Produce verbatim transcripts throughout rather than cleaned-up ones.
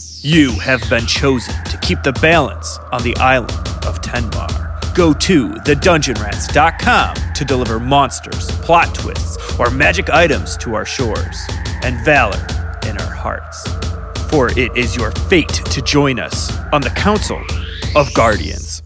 You have been chosen to keep the balance on the island of Tenbar. Go to the dungeon rats dot com to deliver monsters, plot twists, or magic items to our shores, and valor in our hearts. For it is your fate to join us on the Council of Guardians.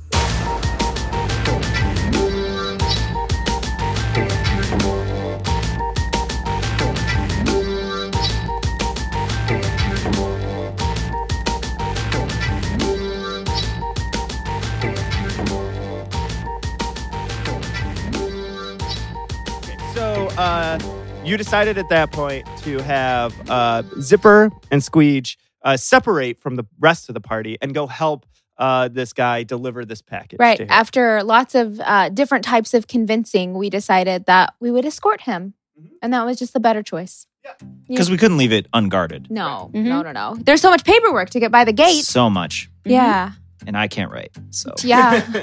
So, uh, you decided at that point to have uh, Zipper and Squeege uh, separate from the rest of the party and go help uh, this guy deliver this package. Right. to him. After lots of uh, different types of convincing, we decided that we would escort him. Mm-hmm. And that was just the better choice. Because yeah. we couldn't leave it unguarded. No, mm-hmm. no, no, no. There's so much paperwork to get by the gate. So much. Mm-hmm. Yeah. And I can't write, so. Yeah.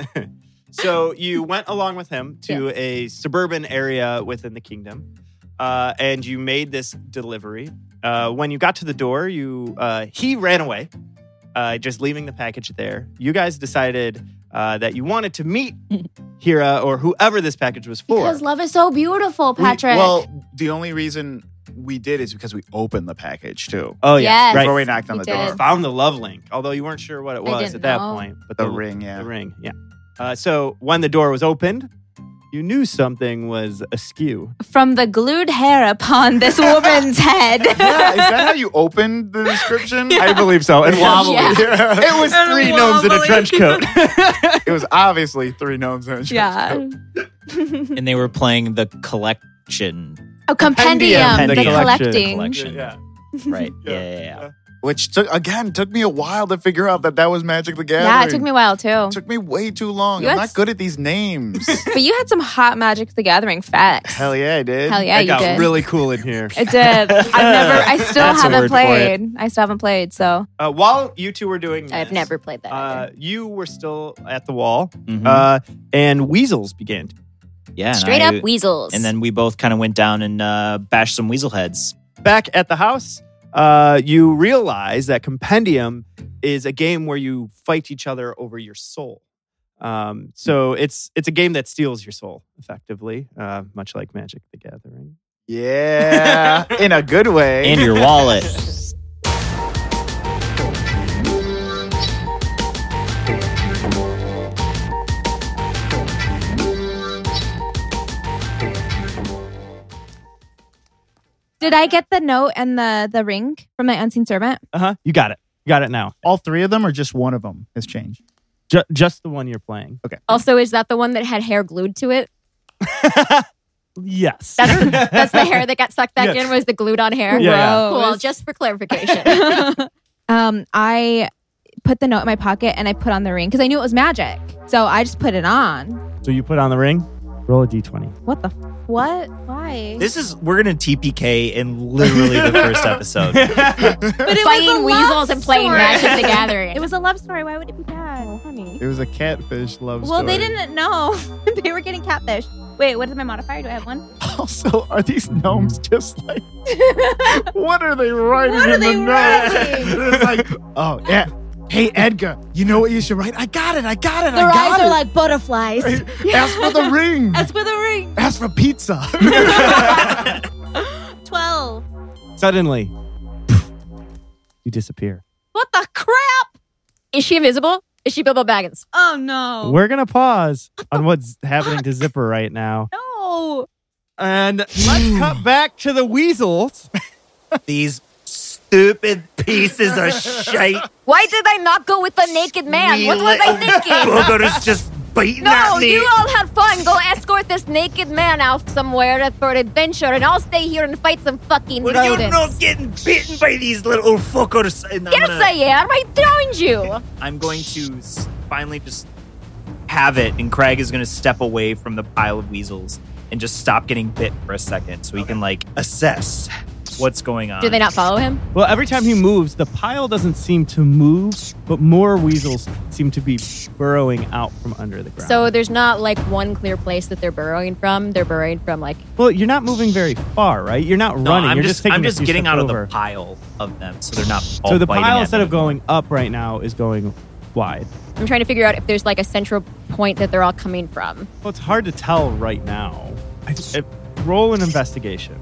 So you went along with him to yes. a suburban area within the kingdom, uh, and you made this delivery. Uh, when you got to the door, you uh, he ran away, uh, just leaving the package there. You guys decided uh, that you wanted to meet Hira or whoever this package was for. Because love is so beautiful, Patrick. We, well, the only reason we did is because we opened the package too. Oh yeah, yes, right. Before we knocked on we the did. door. Found the love link, although you weren't sure what it was at that know. point. But The, the, ring, yeah. The ring, yeah. Uh, so when the door was opened, you knew something was askew. From the glued hair upon this woman's head. Yeah, is that how you opened the description? I believe so. And wobbly. Yeah. Yeah. It was And three gnomes in a wobbly. trench coat. It was obviously three gnomes in a trench Yeah. coat. And they were playing the collection. Oh, compendium, Compendium. the The collection. collecting. Collection. Yeah. Right. Yeah. Yeah, yeah, yeah. Which, took again, took me a while to figure out that that was Magic the Gathering. Yeah, it took me a while too. It took me way too long. You I'm had not good at these names. But you had some hot Magic the Gathering facts. Hell yeah, I did. Hell yeah, It you got did. really cool in here. It did. I've never, I still That's a haven't word for it. played. I still haven't played, so. Uh, while you two were doing this, I've never played that. uh, either. you were still at the wall, Mhm. uh, and weasels began. Yeah. and Straight I- up weasels. And then we both kind of went down and uh, bashed some weasel heads. Back at the house, uh, you realize that Compendium is a game where you fight each other over your soul. Um, so it's it's a game that steals your soul, effectively, uh, much like Magic the Gathering. Yeah, in a good way. And your wallet. Did I get the note and the, the ring from my unseen servant? Uh huh. You got it. You got it now. All three of them, or just one of them has changed? Ju- just the one you're playing. Okay. Also, is that the one that had hair glued to it? Yes. That's the, that's the hair that got sucked back Yes. in, was the glued on hair? Yeah, yeah. Cool, Gross. just for clarification. um, I put the note in my pocket and I put on the ring because I knew it was magic. So I just put it on. So you put on the ring. Roll a d twenty. What the? What? Why? This is, we're going to T P K in literally the first episode. But it was a Fighting love weasels and playing story. Magic the Gathering. It was a love story. Why would it be bad? Honey. It was a catfish love Well, story. they didn't know. They were getting catfish. Wait, what is my modifier? Do I have one? Also, are these gnomes just like... what are they writing What are in they the writing? note? It's like, oh, yeah. Hey, Edgar, you know what you should write? I got it, I got it, Their I got eyes it. are like butterflies. Ask for the ring. As for the ring. Ask for pizza. Twelve. Suddenly, you disappear. What the crap? Is she invisible? Is she Bilbo Baggins? Oh no. We're gonna pause on what's happening to Zipper right now, No. and let's cut back to the weasels. These stupid pieces of shite. Why did I not go with the naked man? What was I thinking? Boogers just biting No, at me. you all have fun. Go escort this naked man out somewhere for an adventure, and I'll stay here and fight some fucking Well, you're rodents. not getting bitten by these little fuckers. And I'm Yes, gonna- I am. I drowned you. I'm going to s- finally just have it, and Craig is going to step away from the pile of weasels and just stop getting bit for a second so he can, like, assess what's going on. Do they not follow him? Well, every time he moves, the pile doesn't seem to move, but more weasels seem to be burrowing out from under the ground. So there's not like one clear place that they're burrowing from. They're burrowing from like. well, you're not moving very far, right? You're not No, running. I'm you're just, just, taking I'm a just few getting steps out of over. the pile of them, so they're not. All So the biting pile, at instead me of going up right now, is going wide. I'm trying to figure out if there's like a central point that they're all coming from. Well, it's hard to tell right now. I, I, roll an investigation.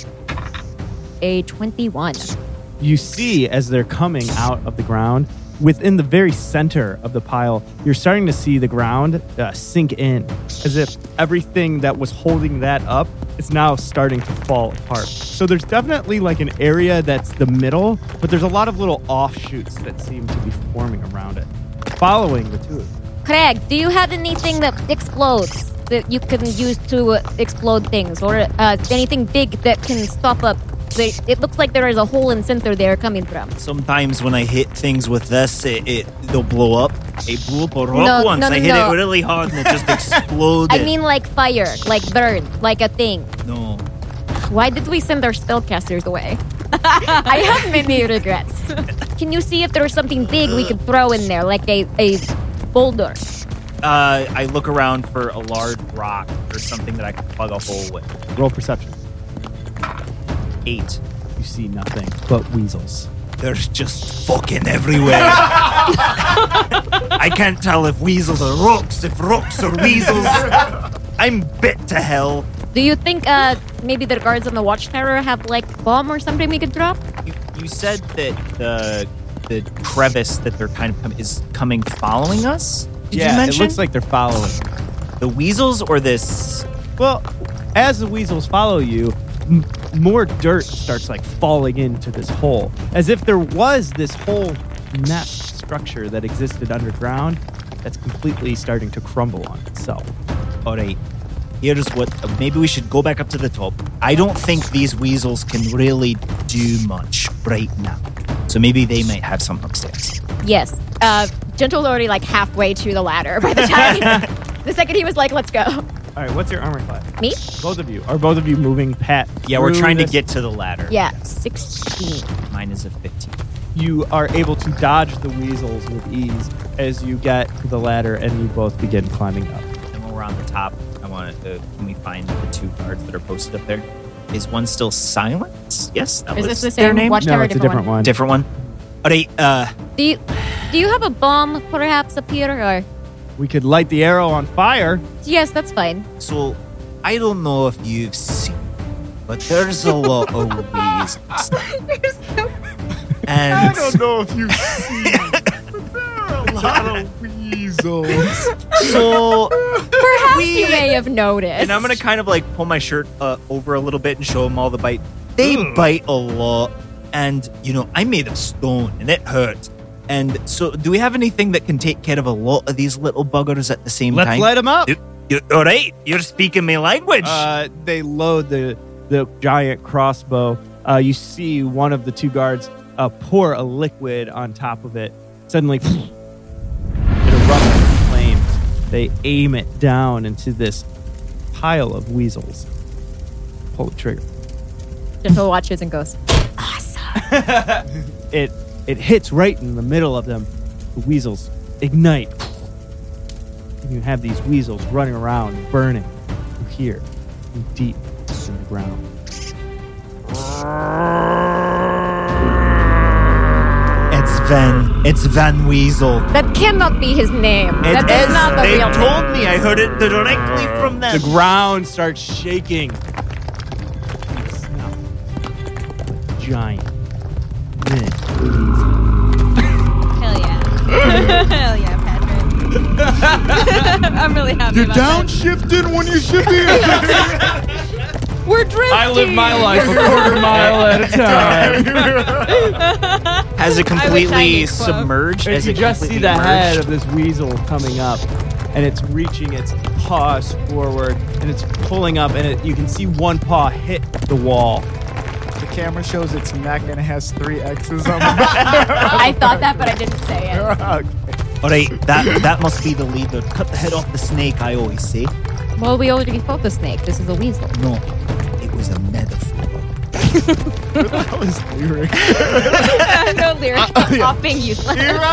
A twenty-one. You see, as they're coming out of the ground, within the very center of the pile, you're starting to see the ground uh, sink in, as if everything that was holding that up is now starting to fall apart. So there's definitely like an area that's the middle, but there's a lot of little offshoots that seem to be forming around it, following the two of you. Craig, do you have anything that explodes that you can use to uh, explode things, or uh, anything big that can stop up? They, it looks like there is a hole in center they're coming from. Sometimes when I hit things with this, it, it they'll blow up. It blew up a rock No, once. no, no, I hit no. it really hard and it just exploded. I mean, like fire, like burn, like a thing. no. Why did we send our spellcasters away? I have many regrets. Can you see if there's something big we could throw in there, like a, a boulder? Uh, I look around for a large rock or something that I can plug a hole with. Roll perception. Eight. You see nothing but weasels. There's just fucking everywhere. I can't tell if weasels are rocks, if rocks are weasels. I'm bit to hell. Do you think uh, maybe the guards on the watchtower have like bomb or something we could drop? You, you said that the the crevice that they're kind of com- is coming following us? Did yeah, you mention? it looks like they're following. The weasels or this? Well, as the weasels follow you, m- more dirt starts like falling into this hole, as if there was this whole nest structure that existed underground that's completely starting to crumble on itself. All right. Here's what. Uh, maybe we should go back up to the top. I don't think these weasels can really do much right now. So maybe they might have some upstairs. Yes. Uh, Gentle's already like halfway to the ladder by the time. The second he was like, let's go. All right, what's your armor class? Me? Both of you. Are both of you moving Pat? Yeah, we're through trying this? to get to the ladder. Yeah, sixteen. Mine is a fifteen. You are able to dodge the weasels with ease as you get to the ladder, and you both begin climbing up. And when we're on the top, I want to. Can we find the two guards that are posted up there? Is one still Silence? Yes. That Is was this the their same name? watchtower? No, it's a different one. Different one. All right. Uh, Do you do you have a bomb perhaps up here? Or We could light the arrow on fire. yes, that's fine. so I don't know if you've seen, but there's a lot of weasels. And know if you've seen, but there are a lot of weasels. so Perhaps We- you may have noticed. And I'm gonna kind of like pull my shirt uh, over a little bit and show them all the bite. They bite a lot, and you know I'm made of stone, and it hurts. And so, do we have anything that can take care of a lot of these little buggers at the same Let's time? light them up. You- you- all right, you're speaking my language. Uh, they load the the giant crossbow. Uh, you see one of the two guards uh, pour a liquid on top of it. Suddenly, it erupts in flames. They aim it down into this pile of weasels. Pull the trigger. Gentle watches and goes. It it hits right in the middle of them. The weasels ignite. And you have these weasels running around, burning here, deep in the ground. it's Van. It's Van Weasel. That cannot be his name. It that is is. not the They real told name. me. I heard it directly from them. The ground starts shaking. You smell giant. red Hell yeah. Hell yeah, Patrick. I'm really happy You're about that. downshifting when you should be. We're drifting. I live my life a quarter mile at a time. Has it I wish I completely knew quote. submerged? And Has you it just see completely the head merged? of this weasel coming up, and it's reaching its paws forward, and it's pulling up, and it, you can see one paw hit the wall. The camera shows its neck and it has three X's on the back. I thought that, but I didn't say it. Okay. All right, that that must be the leader. Cut the head off the snake, I always say. Well, we already fought the snake. This is a weasel. No, it was a metaphor. That was lyric. no lyric. Uh, yeah. Off being useless.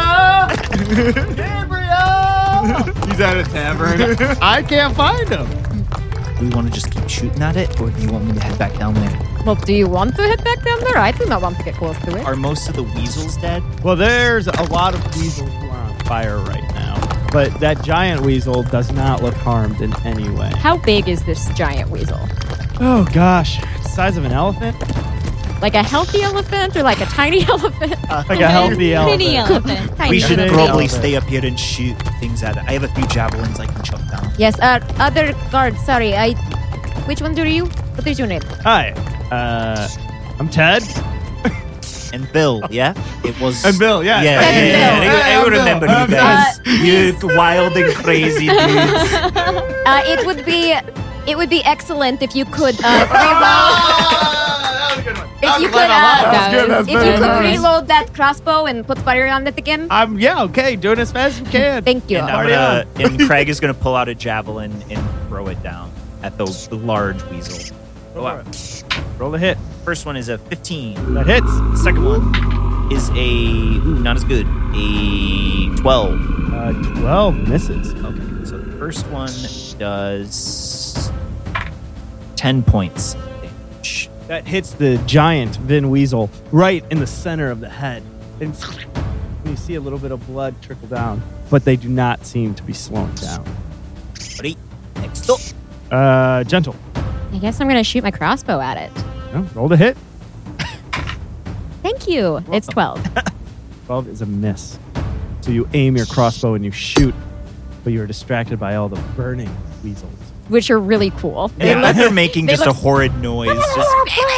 He's at a tavern. I can't find him. Do we want to just keep shooting at it, or do you want me to head back down there? Well, do you want to head back down there? I do not want to get close to it. Are most of the weasels dead? Well, there's a lot of weasels who are on fire right now, but that giant weasel does not look harmed in any way. How big is this giant weasel? Oh gosh, size of an elephant? Like a healthy elephant or like a tiny elephant? Like a healthy elephant. Mini elephant. Tiny We should Tiny probably elephant. stay up here and shoot things at it. I have a few javelins I can chuck down. Yes, uh, other guard, sorry, I... Which one are you? What is your name? Hi, uh, I'm Ted. And Bill, yeah? It was... And Bill, yeah. Yeah, Ted yeah, and yeah, Bill. yeah. I, I I'm Bill. remember I'm you guys. You wild and crazy dudes. Uh, it would be... It would be excellent if you could uh, reload... If you could, uh, That's good, that's if you very could nice. reload that crossbow and put fire on it again. I'm, yeah, okay, doing as fast as we can. Thank you. And, I'm gonna, and Craig is going to pull out a javelin and throw it down at the, the large weasel. Roll, Roll a hit. First one is a fifteen. That hits. The second one is a... Ooh, not as good. A twelve. Uh, twelve misses. Okay, so the first one does ten points damage. That hits the giant Vin Weasel right in the center of the head. And you see a little bit of blood trickle down, but they do not seem to be slowing down. Ready? Next up. Uh, gentle. I guess I'm going to shoot my crossbow at it. Oh, roll the hit. Thank you. It's twelve. twelve is a miss. So you aim your crossbow and you shoot, but you are distracted by all the burning weasels. Which are really cool. They Yeah, look- they're making they just look- a horrid noise. Just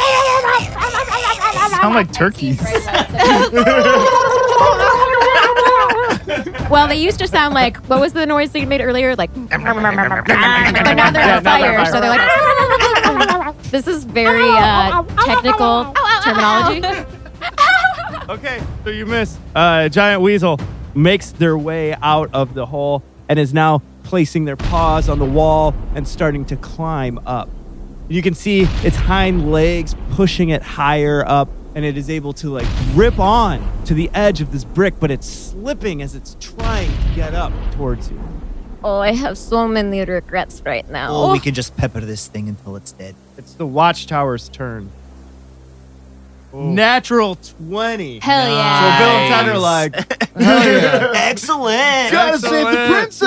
Sound like turkeys. Well, they used to sound like, what was the noise that you made earlier? Like, but now they're Yeah, on now fire, they're so they're like, this is very uh, technical terminology. Okay, so you miss. Uh, giant weasel makes their way out of the hole and is now placing their paws on the wall and starting to climb up. You can see its hind legs pushing it higher up, and it is able to like grip on to the edge of this brick, but it's slipping as it's trying to get up towards you. Oh, I have so many regrets right now. oh, we can just pepper this thing until it's dead. It's the watchtower's turn. Natural twenty. Hell So yeah. Bill and Ted are like, Excellent. Gotta save the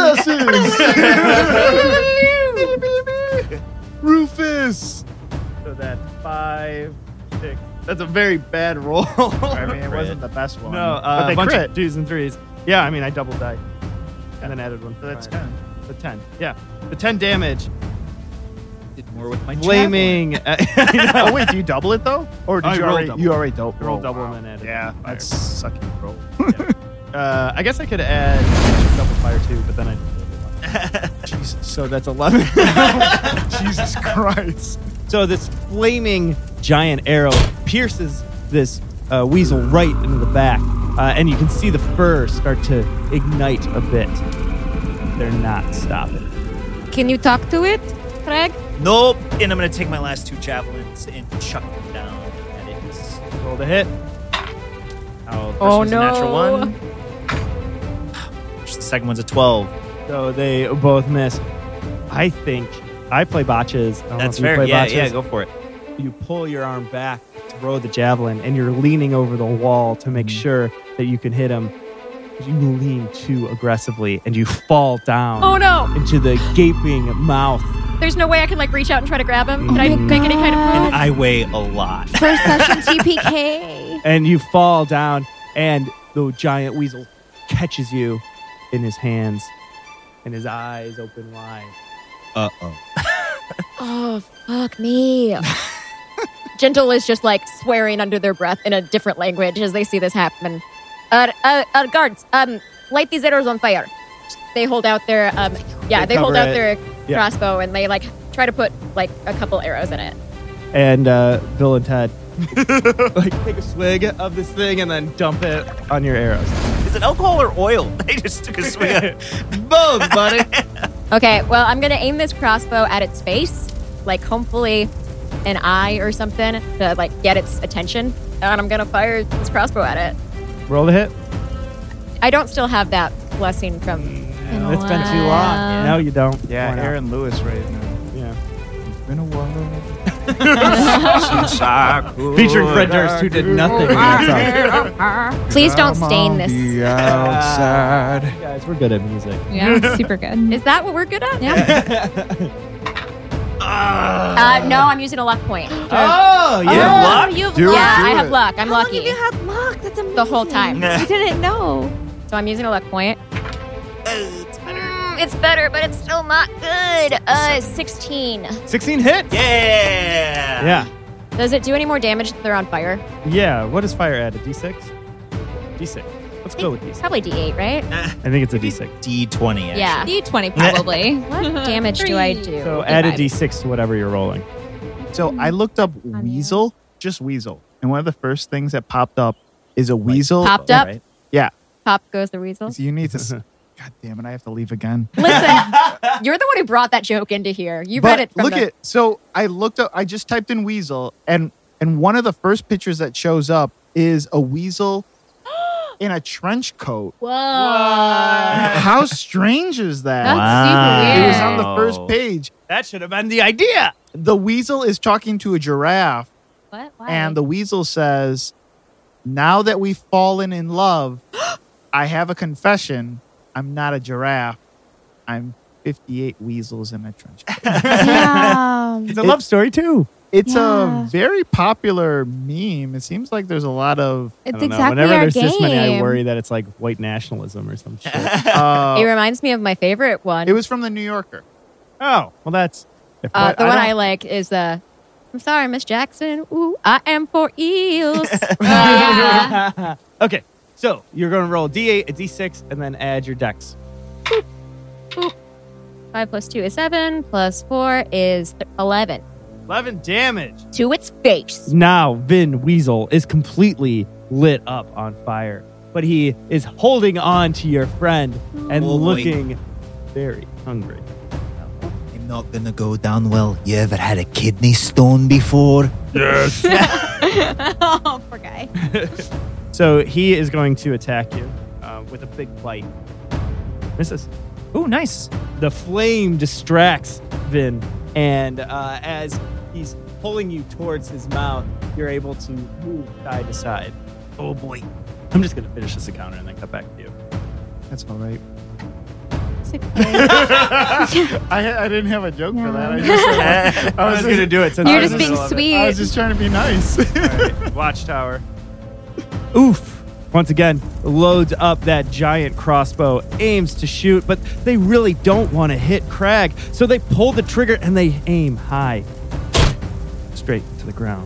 princesses. Rufus. so that five, six. That's a very bad roll. I mean, it wasn't the best one. No, but uh, they a bunch crit. of twos and threes. Yeah, I mean, I double die. And then added one. So that's Fire. ten. The ten. Yeah. The ten damage. Did more with my Flaming. Oh wait, do you double it though, or did I you rolled already? double. You already double. Roll oh, double wow. and then added Yeah, fire. that's sucky roll. Uh, I guess I could add double fire too, but then I. Jesus, So that's eleven. Jesus Christ. So this flaming giant arrow pierces this uh, weasel right into the back, uh, and you can see the fur start to ignite a bit. They're not stopping. Can you talk to it, Craig? Nope. And I'm going to take my last two javelins and chuck them down at it. Roll the hit. Oh, the first Oh, one's a natural no. one. The second one's a twelve. So they both miss. I think I play botches. I don't know That's if you fair. play Yeah, botches. yeah, go for it. You pull your arm back, throw the javelin, and you're leaning over the wall to make sure that you can hit him. You lean too aggressively, and you fall down Oh no! into the gaping mouth. There's no way I can like reach out and try to grab him. Can I Oh my make any kind of God. move? I weigh a lot. First session T P K. And you fall down, and the giant weasel catches you in his hands, and his eyes open wide. Uh-oh. Oh, fuck me. Gentle is just like swearing under their breath in a different language as they see this happen. Uh, uh, uh guards, um, light these arrows on fire. They hold out their, um, yeah, They they, hold cover out it. their Yeah. crossbow and they like try to put like a couple arrows in it. And uh, Bill and Ted like take a swig of this thing and then dump it on your arrows. Is it alcohol or oil? They just took a swig. Both, buddy. Okay, well, I'm gonna aim this crossbow at its face. Like, hopefully, an eye or something to like get its attention, and I'm gonna fire this crossbow at it. Roll the hit. I don't still have that blessing from. It's been too long. No, you don't. Yeah, Why not? Aaron Lewis right now. Yeah. It's been a while. Featuring Fred Durst, who did nothing in that song. Please don't stain this. Outside. Guys, we're good at music. Yeah, super good. Is that what we're good at? Yeah. Uh, no, I'm using a luck point. Oh, Oh, yeah. luck? You have Do it, luck. Yeah, do I have it. luck. I'm How long lucky. have you had luck? That's amazing. The whole time. I didn't know. So I'm using a luck point. Mm, it's better, but it's still not good. Uh, sixteen. sixteen hits? Yeah. Yeah. Does it do any more damage if they're on fire? Yeah. What does fire add? A D six? D six. Let's go with D six. Probably D eight, right? I think it's a D six. D twenty. Actually. Yeah. D twenty probably. What damage do I do? So add a five. D six to whatever you're rolling. So I looked up weasel, just weasel, and one of the first things that popped up is a weasel. Popped up? Right? Yeah. Pop goes the weasel. So you need to. s- God damn it! I have to leave again. Listen, you're the one who brought that joke into here. You But read it from look the... at so I looked up. I just typed in weasel, and and one of the first pictures that shows up is a weasel in a trench coat. Whoa. How strange is that? That's Wow. super It weird. was on the first page. That should have been the idea. The weasel is talking to a giraffe, What? Why? and the weasel says, "Now that we've fallen in love, I have a confession. I'm not a giraffe. I'm fifty-eight weasels in a trench coat." Damn. It's a It- love story, too. It's Yeah. a very popular meme. It seems like there's a lot of. It's I don't know. exactly Whenever our there's game. this many, I worry that it's like white nationalism or some shit. Uh, it reminds me of my favorite one. it was from the New Yorker. Oh, well, that's. If uh, but the I one don't- I like is the. I'm sorry, Miss Jackson. Ooh, I am for eels. Uh, Okay, so you're going to roll a D eight, a D six, and then add your dex. Five plus two is seven. Plus four is th- eleven. eleven damage. To its face. Now, Vin Weasel is completely lit up on fire, but he is holding on to your friend and Oh, boy. looking very hungry. I'm not gonna go down well. You ever had a kidney stone before? Oh, poor guy. So he is going to attack you uh, with a big bite. Misses. Oh, nice. The flame distracts Vin, and uh, as he's pulling you towards his mouth, you're able to move side to side. Oh boy. I'm just going to finish this encounter and then cut back to you. That's all right. Sick I, I didn't have a joke for that. I, Yeah. just, I was going to do it since You're I was just in the being middle of it. sweet. I was just trying to be nice. All right, Watchtower. Oof. Once again, loads up that giant crossbow, aims to shoot, but they really don't want to hit Crag. So they pull the trigger and they aim high. Straight to the ground.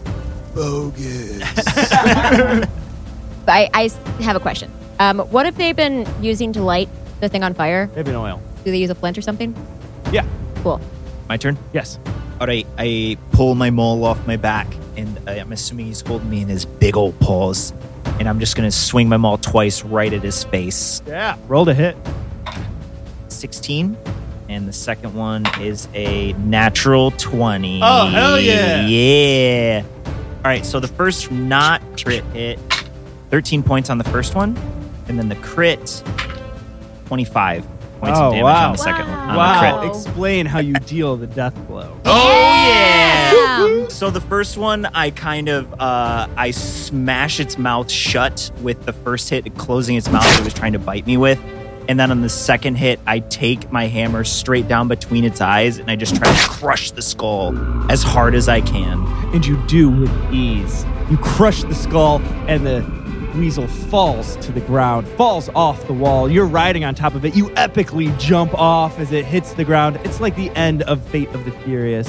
I, I s- have a question. Um, what have they been using to light the thing on fire? Maybe an oil. Do they use a flint or something? Yeah. Cool. My turn. Yes. All right, I pull my maul off my back, and I- I'm assuming he's holding me in his big old paws. And I'm just gonna swing my maul twice right at his face. Yeah. Roll to hit. sixteen. And the second one is a natural twenty. Oh, hell yeah. Yeah. All right, so the first not crit hit, thirteen points on the first one. And then the crit, twenty-five points Oh, of damage wow. on the second one. On the Wow. crit. Explain how you deal the death blow. Oh, yeah. Damn. So the first one, I kind of, uh, I smash its mouth shut with the first hit, closing its mouth it was trying to bite me with. And then on the second hit, I take my hammer straight down between its eyes and I just try to crush the skull as hard as I can. And you do with ease. You crush the skull, and the weasel falls to the ground, falls off the wall. You're riding on top of it. You epically jump off as it hits the ground. It's like the end of Fate of the Furious.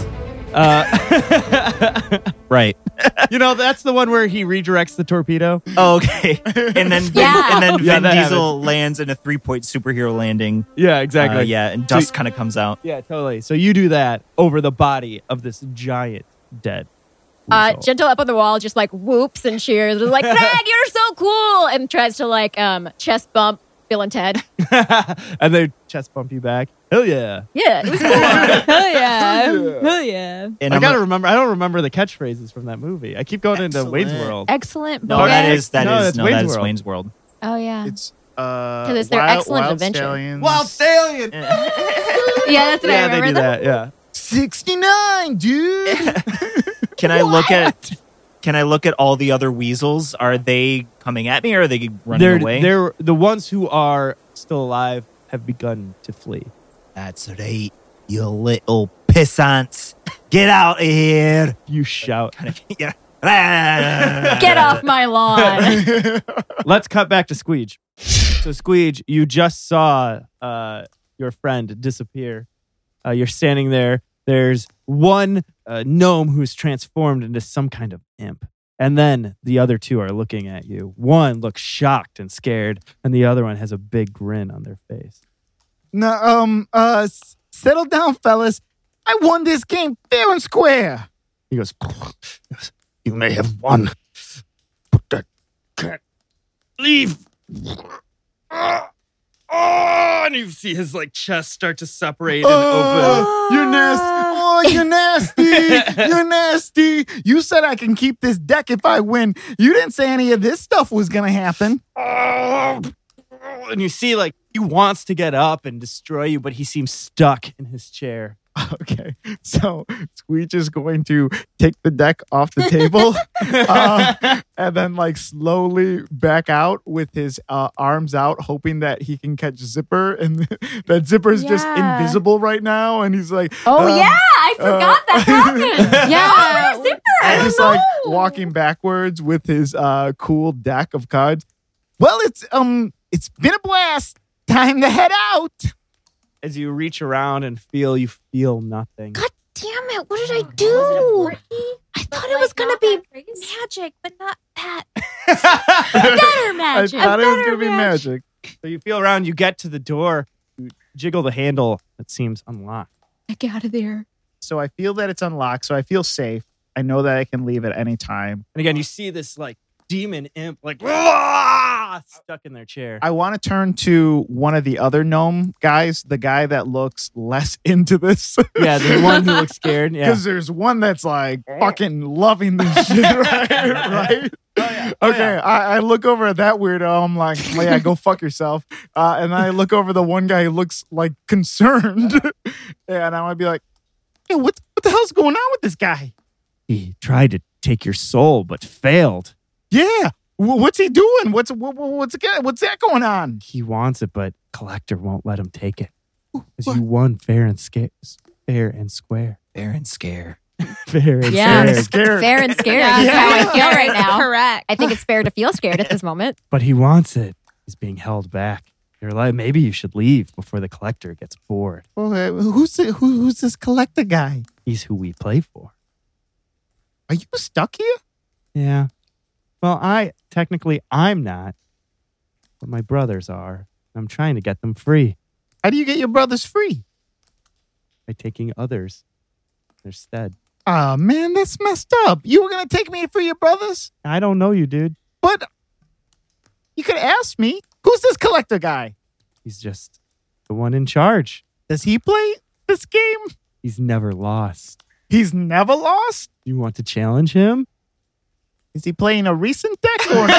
Uh, Right. you know, that's the one where he redirects the torpedo. Oh, okay. And then, Yeah. and then Yeah, Vin that Diesel lands in a three-point superhero landing. Yeah, exactly. Uh, yeah, and dust kind of comes out. Yeah, totally. So you do that over the body of this giant dead Uh, weasel. Gentle up on the wall just like whoops and cheers. They're like, Craig, you're so cool. And tries to like um, chest bump Bill and Ted. and they chest bump you back. Hell yeah. Yeah, it was cool. Hell yeah. Hell yeah. And I I'm gotta a- remember. I don't remember the catchphrases from that movie. I keep going into Wayne's Excellent. World. Excellent. No, that bonus. is that No, is that's no, Wayne's that is World. Wayne's World. Oh, yeah. It's uh, 'Cause it's their Wild, excellent Wild adventure. Stallions. Wild Stallion. Yeah, that's what I Yeah, they remember. do that. Yeah. sixty-nine, dude. Can I look at Can I look at all the other weasels? Are they coming at me or are they running They're away? they're the ones who are still alive have begun to flee. That's right, you little pissants. Get out of here. You shout. Yeah. Get off my lawn. Let's cut back to Squeege. So Squeege, you just saw uh, your friend disappear. Uh, you're standing there. There's one uh, gnome who's transformed into some kind of imp. And then the other two are looking at you. One looks shocked and scared, and the other one has a big grin on their face. No, um, uh, s- settle down, fellas. I won this game fair and square. He goes, "You may have won, but that can't leave." Oh, and you see his like chest start to separate and open. Oh, you're nasty. Oh, you're nasty. You're nasty. You said I can keep this deck if I win. You didn't say any of this stuff was going to happen. Oh. And you see like he wants to get up and destroy you, but he seems stuck in his chair. Okay, so Squeech is going to take the deck off the table uh, and then like slowly back out with his uh, arms out, hoping that he can catch Zipper. And that Zipper's just Yeah. invisible right now. And he's like, Oh, um, yeah. I forgot that happened. Yeah. Oh, Zipper. I and don't he's know. like walking backwards with his uh, cool deck of cards. Well, it's um, it's been a blast. Time to head out. As you reach around and feel, you feel nothing. God damn it. What did I do? I thought it was going to be magic, but not that. Better magic. I thought it was Better gonna be magic. So you feel around, you get to the door, you jiggle the handle that seems unlocked. Get out of there. So I feel that it's unlocked. So I feel safe. I know that I can leave at any time. And again, you see this like demon imp like "Wah!" stuck in their chair. I want to turn to one of the other gnome guys, the guy that looks less into this. Yeah, the one who looks scared. Yeah. Because there's one that's like fucking loving this shit, right? right? Oh, Okay, I, I look over at that weirdo. I'm like, well, yeah, go fuck yourself. Uh, and then I look over the one guy who looks like concerned. And I might be like, hey, what, what the hell's going on with this guy? He tried to take your soul, but failed. Yeah. W- What's he doing? What's what, what's what's that going on? He wants it, but Collector won't let him take it. Because you won fair and sca- fair and square. Fair and scare. Fair and Yeah. square. Scared. Fair and scared. Yeah. That's how I feel right now. Correct. I think it's fair to feel scared at this moment. But he wants it. He's being held back. You're like, maybe you should leave before the Collector gets bored. Well, uh, who's the, who, who's this collector guy? He's who we play for. Are you stuck here? Yeah. Well, I technically I'm not, but my brothers are. I'm trying to get them free How do you get your brothers free? by taking others in their stead. Oh man, that's messed up. You were gonna take me for your brothers, I don't know you, dude. but you could ask me. Who's this collector guy? He's just the one in charge. Does he play this game? He's never lost. He's never lost. You want to challenge him? Is he playing a recent deck or?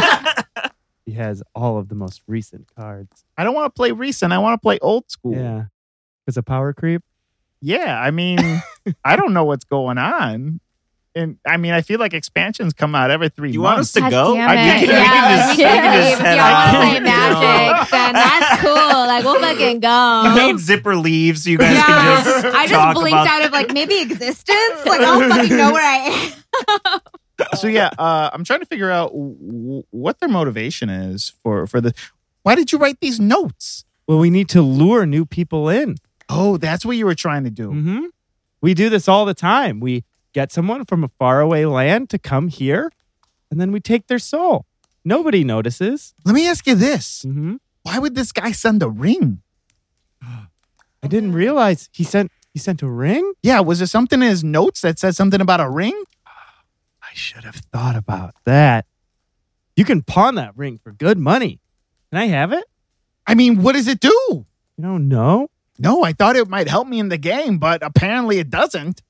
An He has all of the most recent cards. I don't want to play recent. I want to play old school. Yeah. Because a power creep? Yeah, I mean, I don't know what's going on. And I mean, I feel like expansions come out every three You want months. us to God go? damn I it. mean, we can Yeah, just- we we can can just leave. If head you out. want to play You know. magic, then that's cool. Like, we'll fucking go. Me and Zipper leave so you guys Yeah. can just I just talk blinked about out of like maybe existence. Like, I don't fucking know where I am. So yeah, uh, I'm trying to figure out w- what their motivation is for for the. Why did you write these notes? Well, we need to lure new people in. Oh, that's what you were trying to do. Mm-hmm. We do this all the time. We get someone from a faraway land to come here, and then we take their soul. Nobody notices. Let me ask you this: Mm-hmm. why would this guy send a ring? I didn't realize he sent he sent a ring. Yeah, was there something in his notes that said something about a ring? I should have thought about that. You can pawn that ring for good money. Can I have it? I mean, what does it do? You don't know? No, I thought it might help me in the game, but apparently it doesn't.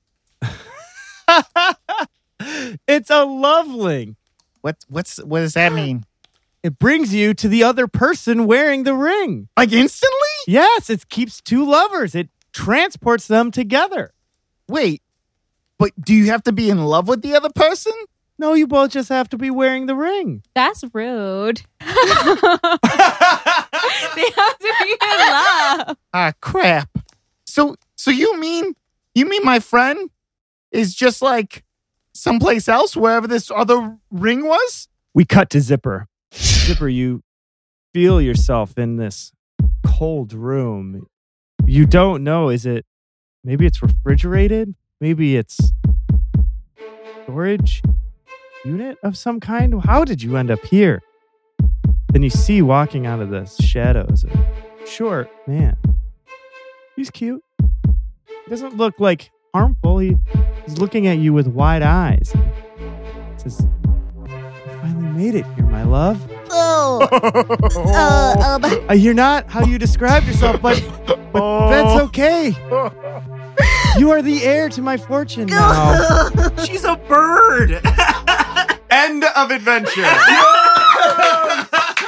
It's a love link. What what's what does that mean? It brings you to the other person wearing the ring. Like instantly? Yes, it keeps two lovers. It transports them together. Wait, but do you have to be in love with the other person? No, you both just have to be wearing the ring. That's rude. They have to be in love. Ah, crap. So so you mean you mean my friend is just like someplace else, wherever this other ring was? We cut to Zipper. Zipper, you feel yourself in this cold room. You don't know, is it, maybe it's refrigerated? Maybe it's storage unit of some kind? How did you end up here? Then you see walking out of the shadows a short man. He's cute. He doesn't look like harmful. He, he's looking at you with wide eyes. He says, "You finally made it here, my love." Oh. uh, um, Uh, you're not how you described yourself, but, but that's okay. You are the heir to my fortune now. She's a bird. End of adventure. Yes,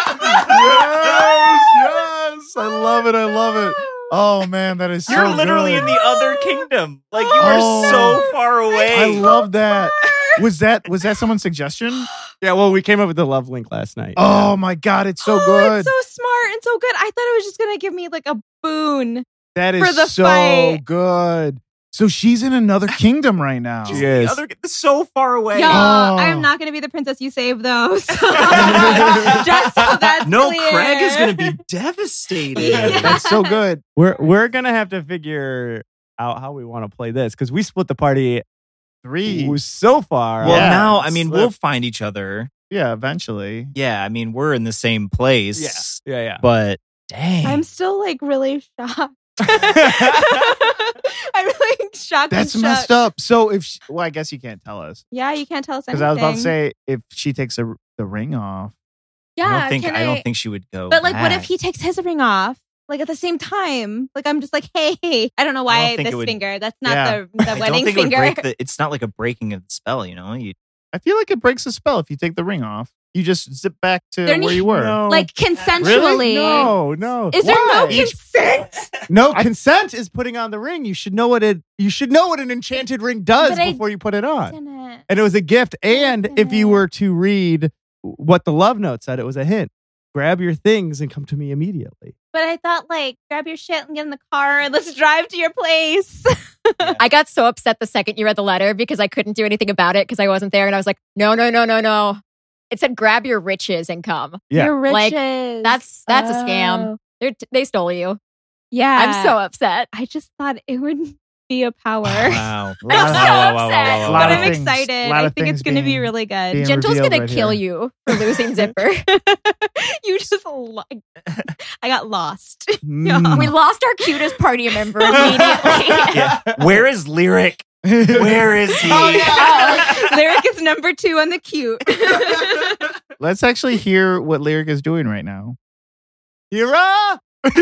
yes. I love it. I love it. Oh man, that is so You're literally good. in the other kingdom. Like you are Oh. so far away. I love that. Was that was that someone's suggestion? Yeah, well, we came up with the love link last night. Oh my god, it's so oh, good. It's so smart and so good. I thought it was just gonna give me like a boon. That for is the so fight. good. So she's in another kingdom right now. She The is. other so far away. Yeah, Oh. I am not gonna be the princess you saved though. So just so that's No, clear. Craig is going to be devastated. Yeah. That's so good. We're we're gonna have to figure out how we want to play this because we split the party Three. so far. Well, Yeah, now, I mean, slip. we'll find each other. Yeah, eventually. Yeah, I mean, we're in the same place. Yeah, yeah, yeah. But dang. I'm still like really shocked. I'm really shocked. That's and messed shook. up. So if she, well, I guess you can't tell us Yeah, you can't tell us because anything. I was about to say if she takes a, the ring off. Yeah, I don't think can I, don't think she would go. But like, what if back. he takes his ring off? Like at the same time, like I'm just like, hey, I don't know I why don't think this it would- finger. That's not Yeah. the, the I don't wedding think it would finger. break the, it's not like a breaking of the spell, you know? You, I feel like it breaks the spell if you take the ring off. You just zip back to There where need- you were. No. Like consensually. Really? No, no. Is there no Why? consent? No, I- consent is putting on the ring. You should know what it. You should know what an enchanted ring does But I before you put it on. Didn't. And it was a gift. And if you were to read what the love note said, it was a hint. Grab your things and come to me immediately. But I thought like, grab your shit and get in the car and let's drive to your place. I got so upset the second you read the letter because I couldn't do anything about it because I wasn't there. And I was like, no, no, no, no, no. It said, grab your riches and come. Yeah. Your riches. Like, That's that's a scam. Oh. They're, they stole you. Yeah. I'm so upset. I just thought it would be a power. wow. A lot of- so upset. lot But of I'm things- excited. lot I of think things it's going to be being- really good. being Gentle's revealed gonna right kill here. you for losing Zipper. you just, lo- I got lost. Mm. We lost our cutest party member immediately. Yeah. Where is Lyric? Where is he? Lyric is number two on the cute. Let's actually hear what Lyric is doing right now. Hira!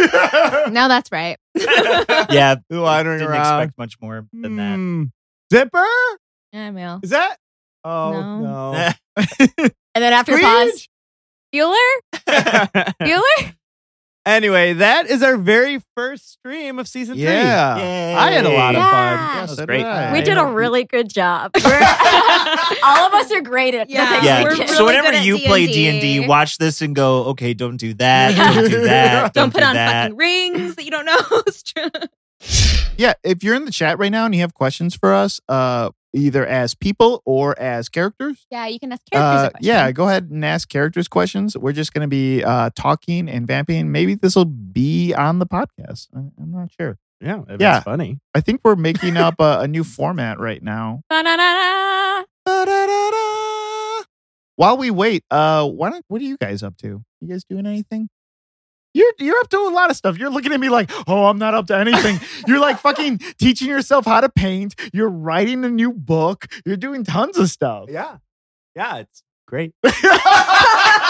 No, that's right. Yeah. Wandering Didn't around. expect much more than that. Mm. Zipper? Yeah, Mel. Is that? Oh, No. no. And then after pause, Bueller? Screech? Bueller? Anyway, that is our very first stream of season three. Yeah. Yay. I had a lot of fun. Yeah. Yes, was so great. did I. We did a really good job. We're- all of us are great at Yeah. the things Yeah. we We're can. really so whenever good at you play D and D and D, D. watch this and go, okay, don't do that. Don't do that. Don't Don't, put do on that. fucking rings that you don't know. is true. Yeah, if you're in the chat right now and you have questions for us, uh, either as people or as characters, Yeah, you can ask characters uh, a question. yeah, go ahead and ask characters questions. We're just going to be uh, talking and vamping. Maybe this will be on the podcast. I- I'm not sure. Yeah, if Yeah. it's funny. I think we're making up a, a new format right now. Ba-da-da-da. Ba-da-da-da. While we wait, uh, why don't, what are you guys up to? You guys doing anything? You're you're up to a lot of stuff. You're looking at me like, oh, I'm not up to anything. You're like fucking teaching yourself how to paint. You're writing a new book. You're doing tons of stuff. Yeah. Yeah, it's great.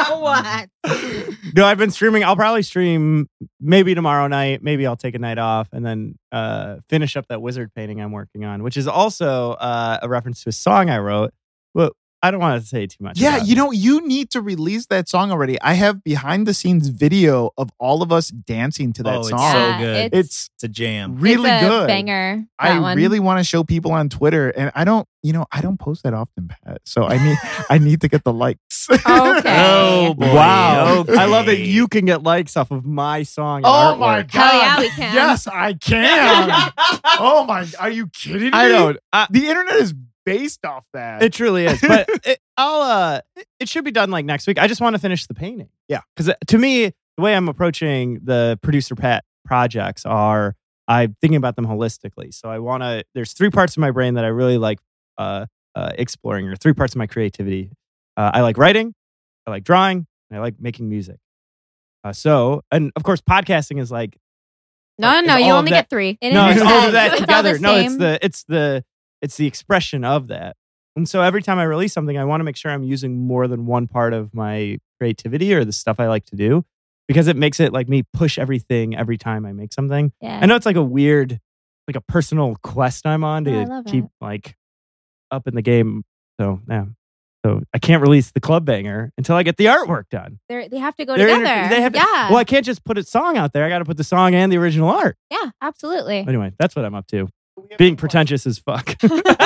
What? No, I've been streaming. I'll probably stream maybe tomorrow night. Maybe I'll take a night off and then uh, finish up that wizard painting I'm working on, which is also uh, a reference to a song I wrote. Well, I don't want to say too much. Yeah, about you it. know, you need to release that song already. I have behind the scenes video of all of us dancing to that Oh, it's song. so Yeah, good. it's- It's It's a jam. really it's a good. banger. I that one. really want to show people on Twitter, and I don't, you know, I don't post that often, Pat. So I need, I need to get the likes. Okay. Oh, boy. Wow. Okay. I love that you can get likes off of my song. And Oh my artwork. god! Hell yeah, we can. Yes, I can. Oh my! Are you kidding me? I don't. I, The internet is based off that. it truly is. But it, I'll. Uh, it should be done like next week. I just want to finish the painting. Yeah. Because to me, the way I'm approaching the producer Pat projects are, I'm thinking about them holistically. So I want to. There's three parts of my brain that I really like uh, uh, exploring, or three parts of my creativity. Uh, I like writing, I like drawing, and I like making music. Uh, so, and of course, podcasting is like No, It's no, you all of only that- get three. It no, is it's all that. of that It's all together. the No, it's same. the it's the it's the expression of that. And so every time I release something, I want to make sure I'm using more than one part of my creativity or the stuff I like to do, because it makes it like me push everything every time I make something. Yeah. I know it's like a weird, like a personal quest I'm on Yeah, I to love keep it. like up in the game. So yeah, so I can't release the club banger until I get the artwork done. They're, they have to go They're together. inter- they have to- yeah. Well, I can't just put a song out there. I got to put the song and the original art. Yeah, absolutely. Anyway, that's what I'm up to. Being pretentious as fuck.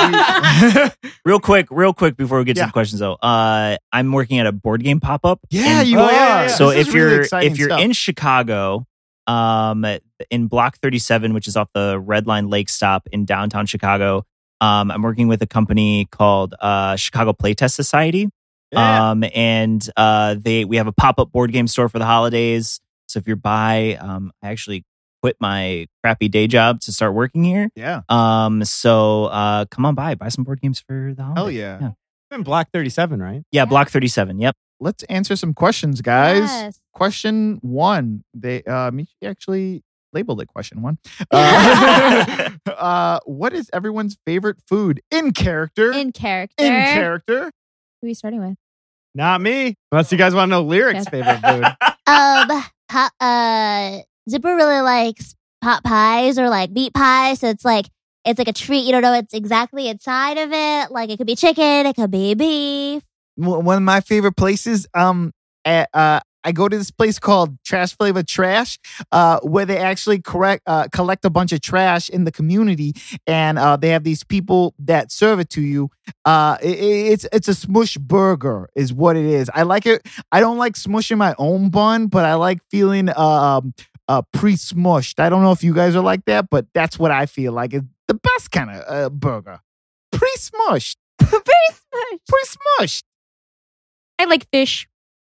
Real quick, real quick before we get to Yeah. the questions though. Uh, I'm working at a board game pop up. yeah, you Oh, are. yeah, yeah. So This if is really you're exciting if you're stuff. in Chicago, um, in Block thirty-seven, which is off the Red Line Lake Stop in downtown Chicago, um, I'm working with a company called uh, Chicago Playtest Society. Yeah. Um, and uh, they we have a pop up board game store for the holidays. So if you're by, um, I actually quit my crappy day job to start working here. yeah, Um, so uh, come on by, buy some board games for the holidays. hell yeah. Yeah. in Block thirty-seven, right? Yeah, Block thirty-seven. Yep. Let's answer some questions, guys. Yes. Question one. They uh, Michi actually labeled it question one. Uh, uh, what is everyone's favorite food in character? In character. In character. Who are you starting with? Not me. Unless you guys want to know Lyric's Yes. favorite food. Um, pop, uh, Zipper really likes pot pies or like meat pie. So it's like, it's like a treat. You don't know what's exactly inside of it. Like it could be chicken, it could be beef. One one of my favorite places. Um, at, uh, I go to this place called Trash Flavor Trash, uh, where they actually correct uh, collect a bunch of trash in the community, and uh, they have these people that serve it to you. Uh, it, it's it's a smush burger, is what it is. I like it. I don't like smushing my own bun, but I like feeling um uh pre-smushed. I don't know if you guys are like that, but that's what I feel like. It's the best kind of uh, burger, pre-smushed, Very smush. pre-smushed. I like fish.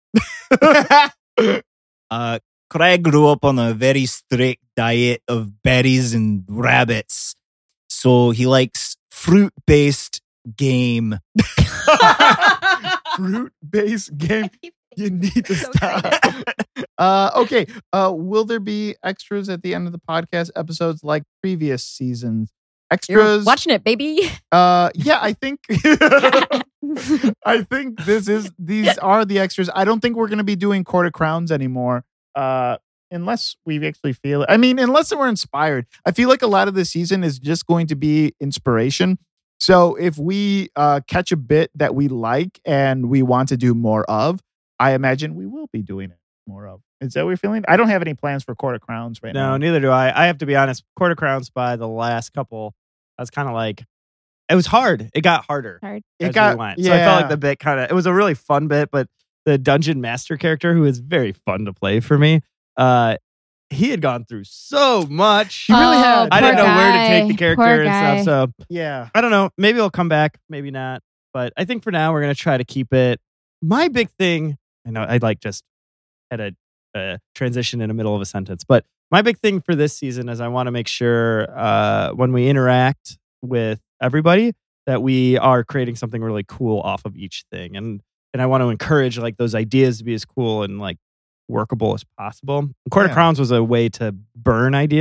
Uh, Craig grew up on a very strict diet of berries and rabbits. So he likes fruit based game. Fruit-based game. You need to stop. uh, okay. Uh, will there be extras at the end of the podcast episodes like previous seasons? You're Extras. watching it, baby. Uh, yeah, I think. I think this is these are the extras. I don't think we're going to be doing Court of Crowns anymore. Uh, unless we actually feel it. I mean, unless we're inspired. I feel like a lot of this season is just going to be inspiration. So if we uh, catch a bit that we like and we want to do more of, I imagine we will be doing it more of. Is that what you're feeling? I don't have any plans for Court of Crowns right No, now. neither do I. I have to be honest. Quarter Crowns by the last couple, I was kind of like, it was hard. It got harder. Hard. It as got- we went. So I felt yeah. like the bit kind of, it was a really fun bit, but the dungeon master character, who is very fun to play for me, uh, he had gone through so much. He really Oh, had. I didn't know poor where to guy. take the character Poor and guy. stuff. So Yeah. I don't know. Maybe it'll come back. Maybe not. But I think for now we're gonna try to keep it. My big thing. I know I like just had a, a transition in the middle of a sentence, but my big thing for this season is I want to make sure uh, when we interact with everybody that we are creating something really cool off of each thing, and and I want to encourage like those ideas to be as cool and like workable as possible. Court Yeah. of Crowns was a way to burn ideas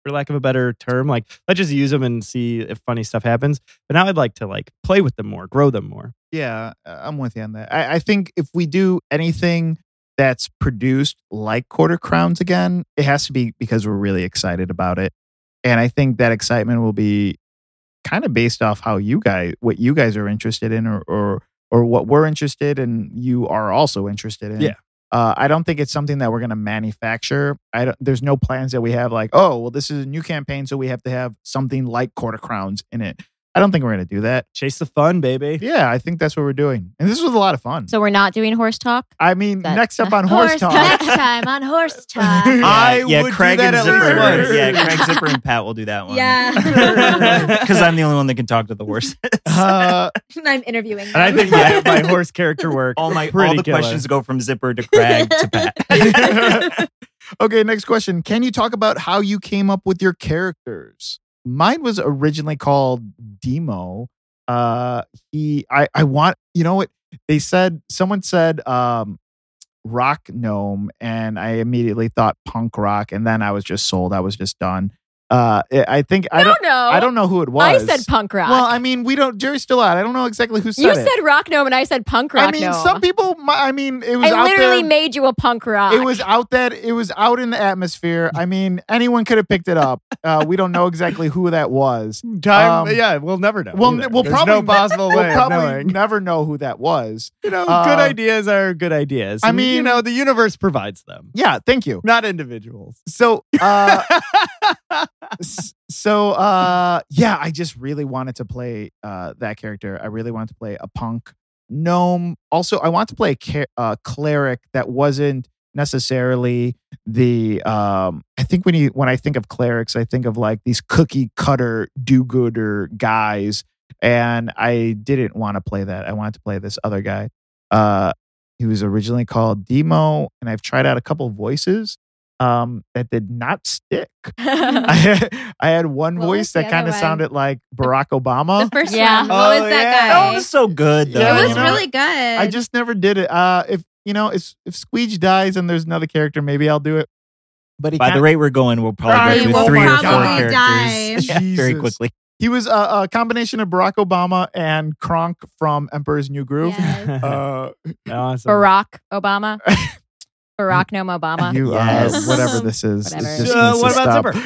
for lack of a better term. Like, let's just use them and see if funny stuff happens. But now I'd like to like play with them more, grow them more. Yeah, I'm with you on that. I, I think if we do anything that's produced like Quarter Crowns again, it has to be because we're really excited about it. And I think that excitement will be kind of based off how you guys, what you guys are interested in, or or, or what we're interested in, you are also interested in. Yeah. Uh, I don't think it's something that we're going to manufacture. I don't, there's no plans that we have like, oh, well, this is a new campaign, so we have to have something like Quarter Crowns in it. I don't think we're going to do that. Chase the fun, baby. Yeah, I think that's what we're doing. And this was a lot of fun. So we're not doing horse talk? I mean, That- next up on Horse Talk. Next time on Horse Talk. I yeah, would do Craig that and at least Zipper. once. Yeah, Craig, Zipper, and Pat will do that one. Yeah. Because I'm the only one that can talk to the horses. Uh, I'm interviewing And I think my, my horse character work. all my all pretty the killer. questions go from Zipper to Craig to Pat. okay, next question. Can you talk about how you came up with your characters? Mine was originally called Demo. Uh, he, I, I want, you know what? They said, someone said, um, rock gnome, and I immediately thought punk rock, and then I was just sold. I was just done. Uh, I I think I No, don't, no. I don't know who it was. I said punk rock. Well, I mean, we don't. Jerry's still out. I don't know exactly who said you it. said rock gnome and I said punk rock I mean, gnome. some people. mi- I mean, it was I out literally there. made you a punk rock. It was out that it was out in the atmosphere. I mean, anyone could have picked it up. Uh, we don't know exactly who that was. Time, Um, yeah, we'll never know. Well, either. we'll There's probably no possible way We'll of probably knowing. never know who that was. You know, Uh, good ideas are good ideas. I And, you mean- know, the universe provides them, Yeah, thank you. not individuals. So, uh, s- so uh, yeah, I just really wanted to play uh, that character. I really wanted to play a punk gnome. Also, I want to play a ca- uh, cleric that wasn't necessarily the. Um, I think when you when I think of clerics, I think of like these cookie cutter do-gooder guys, and I didn't want to play that. I wanted to play this other guy. Uh, he was originally called Demo, and I've tried out a couple voices um, that did not stick. I had, I had one What was voice the that kind other of one? sounded like Barack Obama. The first Yeah. one. What Oh, was that yeah. guy? That was so good, though. Yeah, it was you know, really good. I just never did it. Uh, if you know, if if Squeege dies and there's another character, maybe I'll do it. But he By the kinda- rate we're going, we'll probably I go through will three or four probably characters die. Yeah, very Jesus. quickly. he was a, a combination of Barack Obama and Kronk from Emperor's New Groove. Yes. Uh, Awesome. Barack Obama. Barack gnome Obama. you Yes. uh, whatever this is. it Whatever. just Uh, needs to what about stop. Zipper?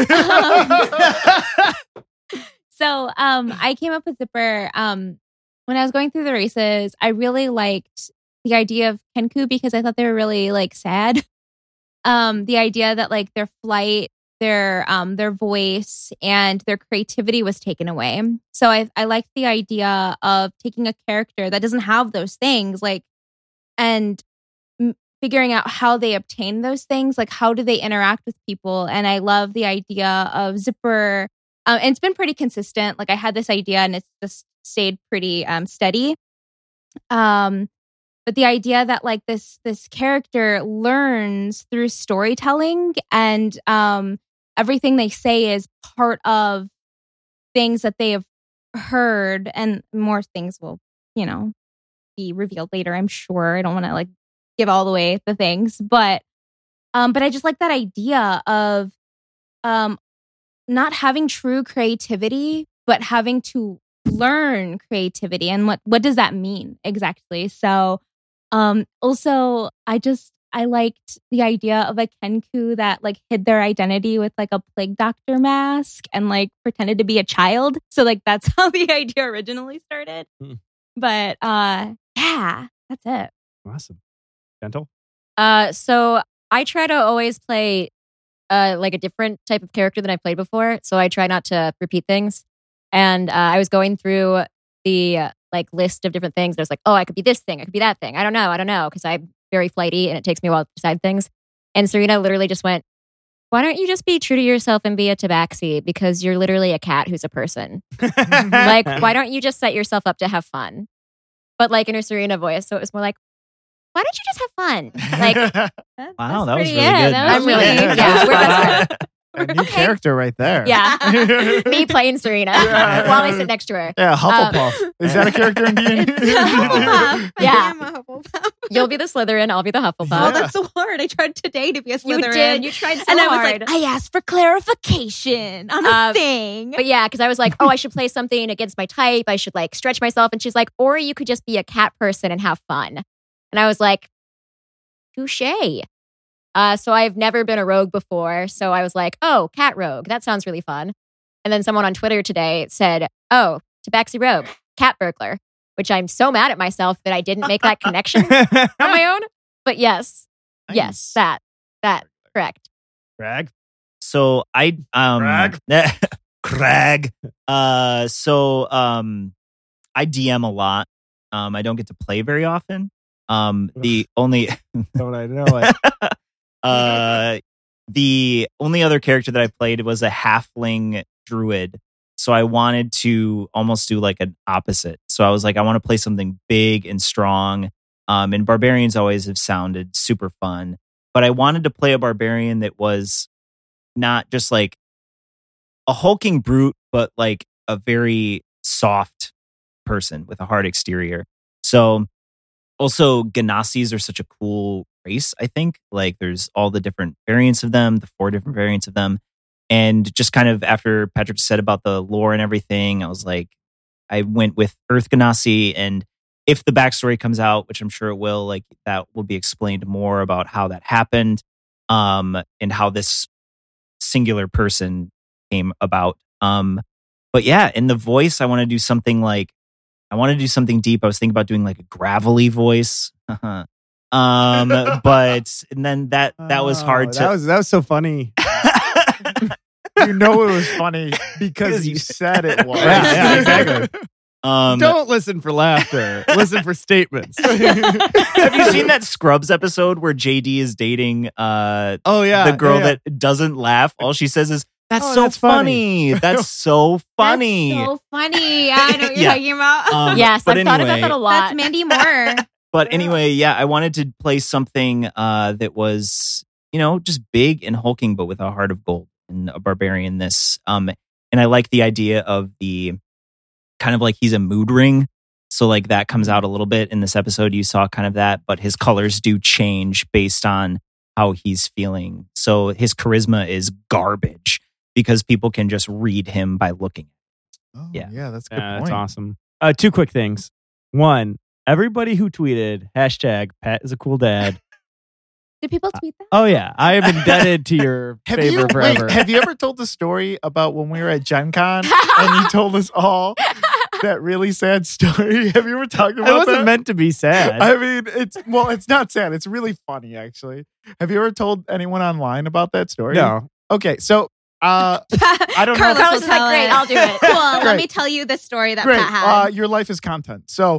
Yeah. So um, I came up with Zipper um, when I was going through the races. I really liked the idea of Kenku because I thought they were really like sad. Um, the idea that like their flight, their um, their voice, and their creativity was taken away. So I I liked the idea of taking a character that doesn't have those things, like, and m- figuring out how they obtain those things, like how do they interact with people. And I love the idea of Zipper. Um, and it's been pretty consistent. Like I had this idea and it's just stayed pretty um, steady. Um, but the idea that like this this character learns through storytelling, and um, everything they say is part of things that they have heard, and more things will, you know, be revealed later, I'm sure. I don't want to like give all the way the things, but um, but I just like that idea of um. not having true creativity, but having to learn creativity. And what, what does that mean exactly? So um, also, I just, I liked the idea of a Kenku that like hid their identity with like a plague doctor mask and like pretended to be a child. So like that's how the idea originally started. Hmm. But uh, yeah, that's it. Awesome. Gentle. Uh, so I try to always play uh, like a different type of character than I played before. So I try not to repeat things. And uh, I was going through the uh, like list of different things. There's like, oh, I could be this thing. I could be that thing. I don't know. I don't know. Because I'm very flighty and it takes me a while to decide things. And Serena literally just went, why don't you just be true to yourself and be a tabaxi? Because you're literally a cat who's a person. Like, why don't you just set yourself up to have fun? But like in her Serena voice. So it was more like, why don't you just have fun? Like, That- Wow, that's that was pretty- really yeah, good. that was I'm really- really- yeah, we're best friends. A new character right there. Yeah. Me playing Serena Yeah. while I sit next to her. Yeah, Hufflepuff. Is that a character in D and D? It's a Hufflepuff. Yeah. I am a Hufflepuff. You'll be the Slytherin. I'll be the Hufflepuff. Oh, that's so hard. I tried today to be a You Slytherin. did. You tried so and I was hard. like, I asked for clarification on a Uh, thing. But yeah, because I was like, oh, I should play something against my type. I should like stretch myself. And she's like, or you could just be a cat person and have fun. And I was like, touche. Uh, so I've never been a rogue before. So I was like, oh, cat rogue. That sounds really fun. And then someone on Twitter today said, oh, Tabaxi rogue, cat burglar, which I'm so mad at myself that I didn't make that connection on my own. But yes, yes, that, that, correct. Brag. So I um Crag. Crag. Uh so um I D M a lot. Um I don't get to play very often. Um the only Don't I know it? uh the only other character that I played was a halfling druid. So I wanted to almost do like an opposite. So I was like, I want to play something big and strong. Um and barbarians always have sounded super fun. But I wanted to play a barbarian that was not just like a hulking brute, but like a very soft person with a hard exterior. So also Ganassis are such a cool race, I think. Like there's all the different variants of them, the four different variants of them. And just kind of after Patrick said about the lore and everything, I was like, I went with Earth Ganassi. And if the backstory comes out, which I'm sure it will, like that will be explained more about how that happened, um, and how this singular person came about. Um, but yeah, in the voice, I want to do something like, I want to do something deep. I was thinking about doing like a gravelly voice. um, but and then that that was hard Oh, to. That was that was so funny. You know it was funny because you said it was. Yeah, yeah, exactly. um, Don't listen for laughter. Listen for statements. have you seen that Scrubs episode where J D is dating uh, Oh yeah, the girl yeah, yeah. that doesn't laugh? All she says is, "That's Oh, so that's funny." funny. That's so funny." That's so funny. I know what you're Yeah. talking about. Um, Yes, but I've thought about anyway- that a lot. That's Mandy Moore. But anyway, yeah, I wanted to play something uh, that was, you know, just big and hulking, but with a heart of gold and a barbarian. This, um, and I like the idea of the kind of like he's a mood ring. So like that comes out a little bit in this episode. You saw kind of that, but his colors do change based on how he's feeling. So his charisma is garbage because people can just read him by looking. Oh, Yeah. yeah, that's a good Yeah, point. that's awesome. Uh, two quick things. One, everybody who tweeted hashtag Pat is a cool dad. Did people tweet that? Oh yeah, I am indebted to your Have favor you, forever. wait, have you ever told the story about when we were at Gen Con and you told us all that really sad story? Have you ever talked about it wasn't that? meant to be sad. I mean, it's well, it's not sad. It's really funny, actually. Have you ever told anyone online about that story? no. Okay, so uh, I don't know. Carlos if- Carlos will is like, tell great, it. I'll do it. Cool. Let Great. me tell you the story that great. Pat had. Uh, your life is content. So,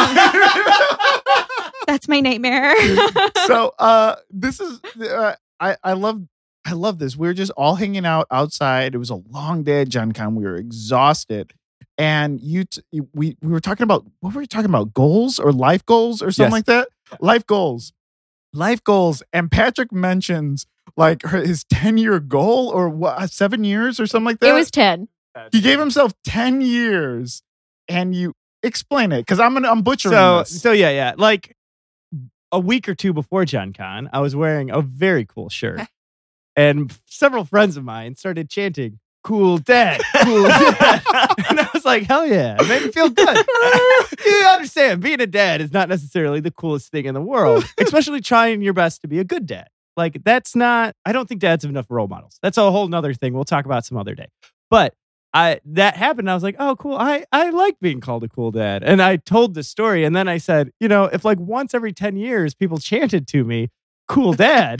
uh, That's my nightmare. so uh, this is uh, I I love I love this. We were just all hanging out outside. It was a long day at Gen Con. We were exhausted. And you, t- we, we were talking about, what were we talking about? Goals or life goals or something Yes. like that? Life goals. Life goals. And Patrick mentions like her, his ten year goal or what, seven years or something like that. It was ten. He gave himself ten years. And you explain it because I'm gonna, I'm butchering So this. so yeah yeah like a week or two before Gen Con, I was wearing a very cool shirt, and several friends of mine started chanting "Cool Dad, Cool Dad," and I was like, "Hell yeah!" It made me feel good. You understand? Being a dad is not necessarily the coolest thing in the world, especially trying your best to be a good dad. Like that's not. I don't think dads have enough role models. That's a whole nother thing. We'll talk about some other day. But I that happened. And I was like, oh, cool. I, I like being called a cool dad. And I told the story. And then I said, you know, if like once every ten years people chanted to me, cool dad,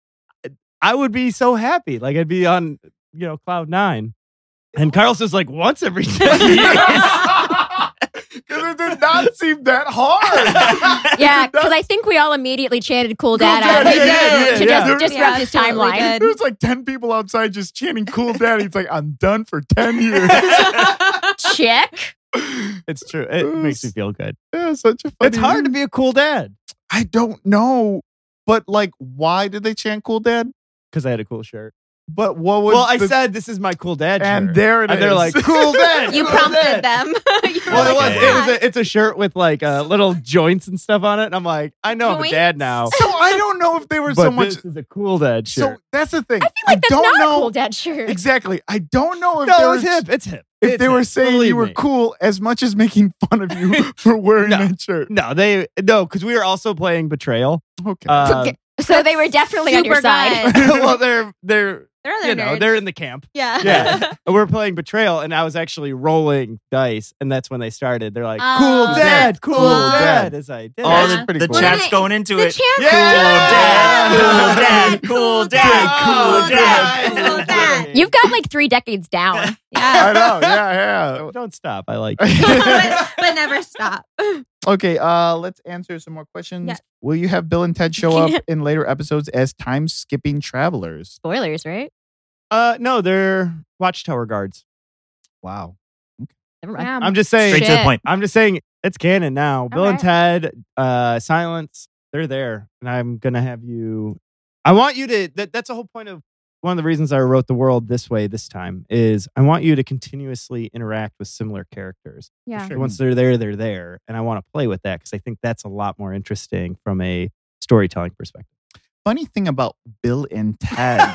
I would be so happy. Like I'd be on, you know, cloud nine. And Carlos is like, once every ten years. Because it did not seem that hard. Yeah, because I think we all immediately chanted "Cool Cool Dad" Dad, at yeah, him yeah, to yeah, just yeah. disrupt Yeah, his absolutely timeline. good. There's like ten people outside just chanting cool dad. He's like, I'm done for ten years. Check. It's true. It makes me feel good. Yeah, such a funny It's hard to be a cool dad I don't know. But like, why did they chant cool dad? because I had a cool shirt. But what was Well, I the- said this is my cool dad shirt. and there it and they're is. like, cool dad. You cool prompted dad. them. You Well, it was. Okay. It was a, it's a shirt with like uh, little joints and stuff on it, and I'm like, I know I'm a Joints? dad now. So I don't know if they were But so much. this is a cool dad So shirt. that's the thing. I feel like that's don't not know a cool dad shirt. exactly. I don't know if no, they were it's hip. It's hip. if It's they were hip. saying Believe you were me. cool as much as making fun of you for wearing No. that shirt. No, they no, because we were also playing Betrayal. Okay. Uh, So they were definitely on your Super side. good. well, they're they're They're other you know nerds. they're in the camp. Yeah. Yeah, and we're playing Betrayal, and I was actually rolling dice, and that's when they started. They're like, Oh, "Cool that's dad, cool cool. dad," as I did. Oh, Yeah. the, pretty the cool. chat's Right. going into The it. champ- Yeah. Cool dad, cool dad, cool dad, Cool cool dad. dad. You've got like three decades down. I Yeah. know. Yeah, yeah. Don't stop. I like. but, but never stop. Okay, uh, let's answer some more questions. Yeah. Will you have Bill and Ted show up in later episodes as time skipping travelers? Spoilers, right? Uh, no, they're Watchtower guards. Wow. Never mind. Yeah. I'm just saying. Straight to the Shit. point. I'm just saying it's canon now. Bill and right. Ted, uh, Silence, they're there, and I'm gonna have you. I want you to. That, that's the whole point of one of the reasons I wrote the world this way this time is I want you to continuously interact with similar characters. Yeah. Sure. Once they're there, they're there, and I want to play with that because I think that's a lot more interesting from a storytelling perspective. Funny thing about Bill and Ted.